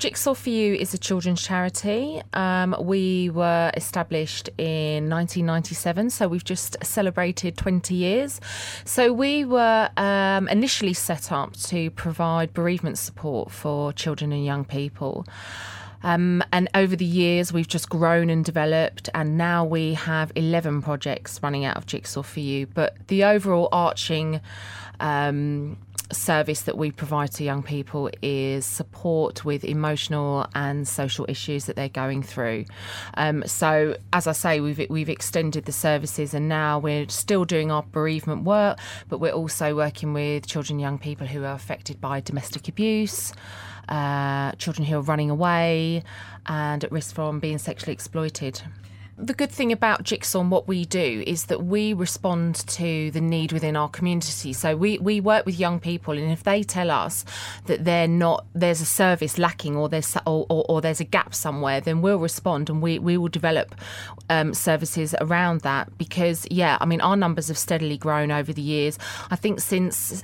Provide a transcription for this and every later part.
Jigsaw for You is a children's charity. We were established in 1997, so we've just celebrated 20 years. So we were initially set up to provide bereavement support for children and young people. And over the years, we've just grown and developed, and now we have 11 projects running out of Jigsaw for You. But the overall arching service that we provide to young people is support with emotional and social issues that they're going through. So, as I say, we've extended the services, and now we're still doing our bereavement work, but we're also working with children and young people who are affected by domestic abuse, children who are running away and at risk from being sexually exploited. The good thing about Jigsaw and what we do is that we respond to the need within our community. So we work with young people, and if they tell us that there's a service lacking or there's a gap somewhere, then we'll respond, and we will develop services around that. Because our numbers have steadily grown over the years. I think since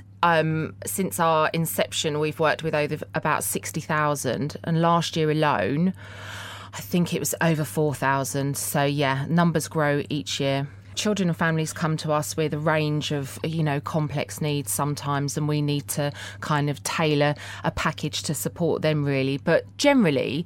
our inception, we've worked with about 60,000, and last year alone, I think it was over 4,000. So, numbers grow each year. Children and families come to us with a range of, complex needs sometimes, and we need to kind of tailor a package to support them, really. But generally,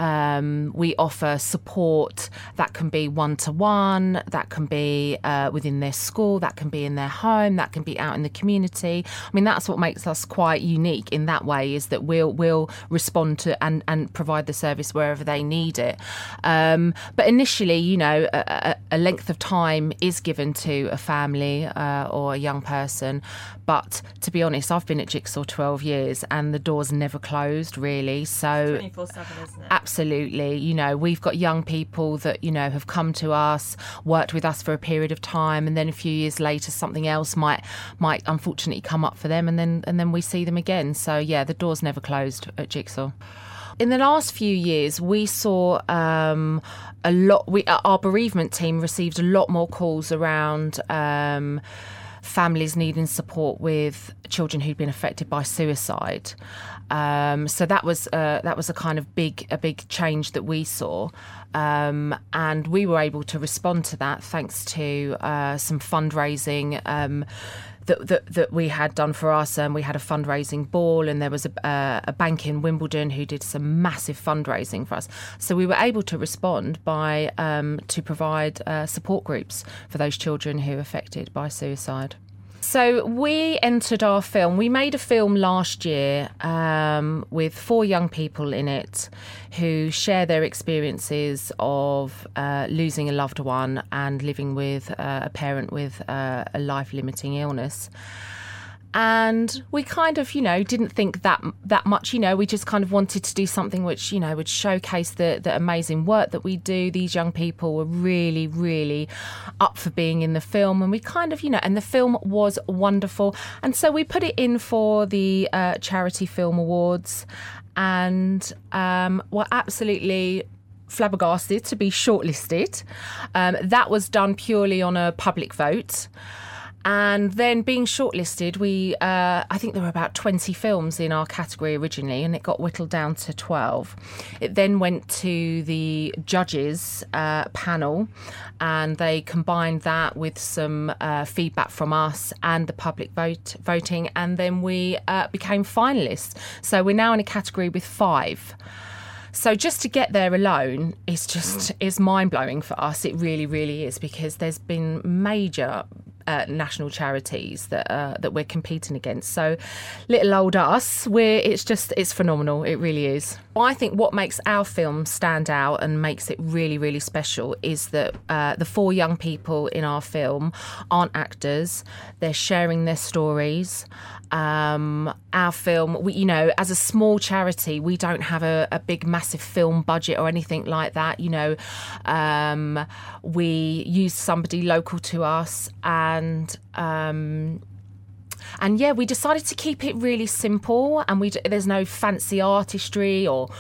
we offer support that can be one-to-one, that can be within their school, that can be in their home, that can be out in the community. I mean, that's what makes us quite unique in that way, is that we'll respond to and provide the service wherever they need it. But initially, a length of time is given to a family or a young person. But to be honest, I've been at Jigsaw 12 years and the door's never closed, really. So 24/7, isn't it? Absolutely. We've got young people that, have come to us, worked with us for a period of time, and then a few years later something else might unfortunately come up for them, and then we see them again. So, the door's never closed at Jigsaw. In the last few years, we saw a lot. Our bereavement team received a lot more calls around families needing support with children who'd been affected by suicide. So that was a kind of big change that we saw, and we were able to respond to that thanks to some fundraising. That we had done for us. We had a fundraising ball, and there was a bank in Wimbledon who did some massive fundraising for us. So we were able to respond by to provide support groups for those children who are affected by suicide. So we entered our film. We made a film last year with 4 young people in it who share their experiences of losing a loved one and living with a parent with a life-limiting illness. And we kind of, didn't think that much, we just kind of wanted to do something which, would showcase the amazing work that we do. These young people were really, really up for being in the film. And we kind of, and the film was wonderful. And so we put it in for the Charity Film Awards, and were absolutely flabbergasted to be shortlisted. That was done purely on a public vote. And then being shortlisted, I think there were about 20 films in our category originally, and it got whittled down to 12. It then went to the judges panel, and they combined that with some feedback from us and the public voting, and then we became finalists. So we're now in a category with 5. So just to get there alone is mind-blowing for us. It really, really is, because there's been major national charities that we're competing against. So little old us, it's phenomenal. It really is. I think what makes our film stand out and makes it really, really special is that the 4 young people in our film aren't actors. They're sharing their stories. Our film, as a small charity, we don't have a big, massive film budget or anything like that. We use somebody local to us, and we decided to keep it really simple, and there's no fancy artistry or,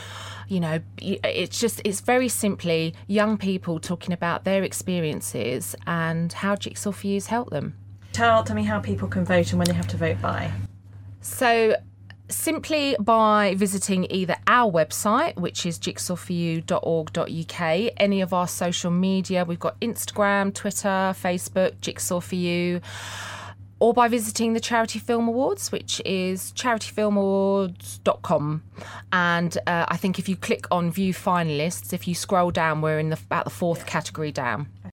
it's very simply young people talking about their experiences and how Jigsaw for You's helped them. Tell me how people can vote and when they have to vote by. So Simply by visiting either our website, which is jigsawforyou.org.uk, any of our social media, we've got Instagram, Twitter, Facebook, Jigsaw For You, or by visiting the Charity Film Awards, which is charityfilmawards.com. And I think if you click on View Finalists, if you scroll down, we're in about the fourth category down.